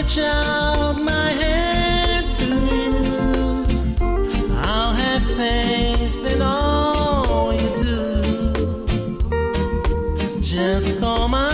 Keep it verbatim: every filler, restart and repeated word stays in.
reach out my hand to you. I'll have faith in all you do. Just call my